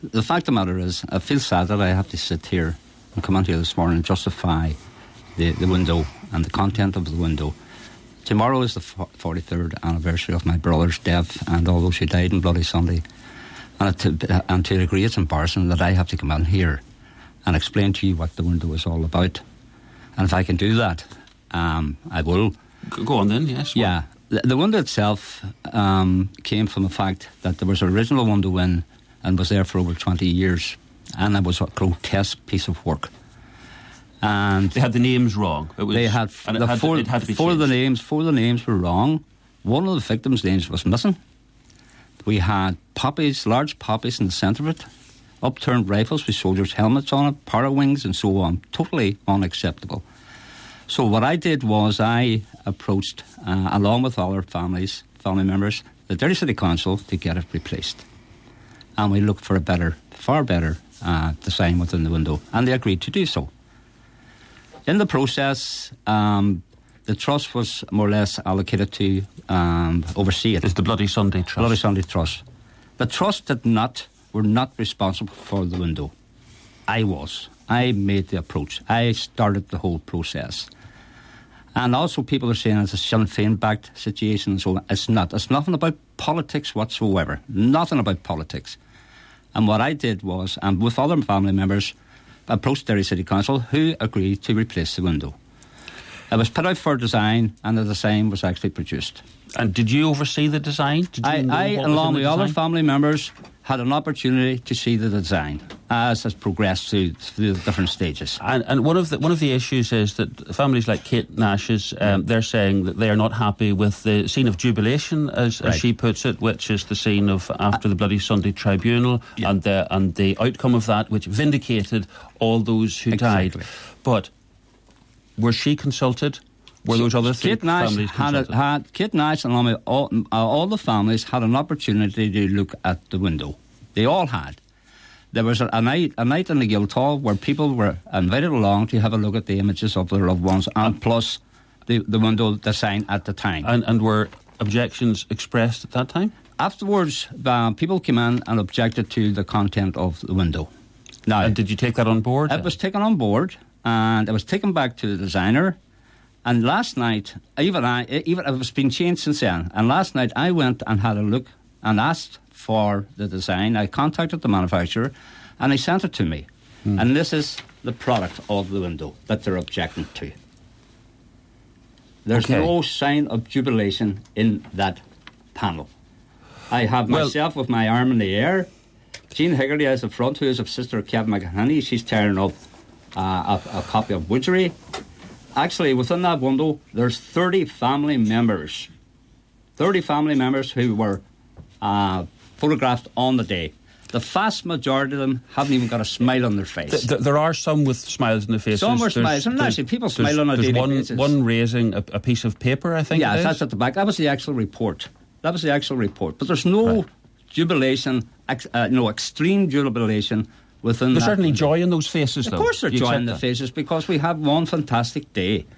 The fact of the matter is, I feel sad that I have to sit here and come on here this morning and justify the window and the content of the window. Tomorrow is the 43rd anniversary of my brother's death, and although she died on Bloody Sunday, and to a degree it's embarrassing that I have to come on here and explain to you what the window is all about. And if I can do that, I will. Go on then, yes. Yeah. The window itself came from the fact that there was an original window in and was there for over 20 years, and it was a grotesque piece of work. And they had the names wrong. They had four of the names were wrong. One of the victims' names was missing. We had poppies, large poppies in the centre of it, upturned rifles with soldiers' helmets on it, para wings and so on. Totally unacceptable. So what I did was I approached, along with other family members, the Derry City Council to get it replaced. And we looked for a far better design within the window, and they agreed to do so. In the process, the trust was more or less allocated to oversee it. It's the Bloody Sunday Trust. Bloody Sunday Trust. The trust were not responsible for the window. I was. I made the approach. I started the whole process. And also people are saying it's a Sinn Féin-backed situation and so on. It's not. It's nothing about politics whatsoever. Nothing about politics. And what I did was, and with other family members, approached Derry City Council, who agreed to replace the window. It was put out for design, and the design was actually produced. And did you oversee the design? I along with other family members, had an opportunity to see the design as has progressed through the different stages. And one of the issues is that families like Kate Nash's, they're saying that they are not happy with the scene of jubilation, as she puts it, which is the scene of after the Bloody Sunday Tribunal, and the outcome of that, which vindicated all those who died. But were she consulted? Were those other three families consulted? Kate Nash and all the families had an opportunity to look at the window. They all had. There was a night in the Guildhall where people were invited along to have a look at the images of their loved ones, and plus the window design at the time. And were objections expressed at that time? Afterwards, people came in and objected to the content of the window. Now, and did you take that on board? It was taken on board, and it was taken back to the designer. And last night, even it was been changed since then. And last night I went and had a look and asked for the design. I contacted the manufacturer, and they sent it to me. And this is the product of the window that they're objecting to. There's no sign of jubilation in that panel. I have myself with my arm in the air. Jean Higgerty is the front, who is a sister of Kevin McHenry. She's tearing up a copy of Witchery. Actually, within that window, there's 30 family members. 30 family members who were photographed on the day. The vast majority of them haven't even got a smile on their face. There are some with smiles on their faces. Some with smiles. And actually, people smile on a daily basis. One raising a piece of paper, I think. Yeah, that's at the back. That was the actual report. But there's no jubilation, extreme jubilation within There's certainly window. Joy in those faces, though. Of course there's joy in the faces, because we have one fantastic day.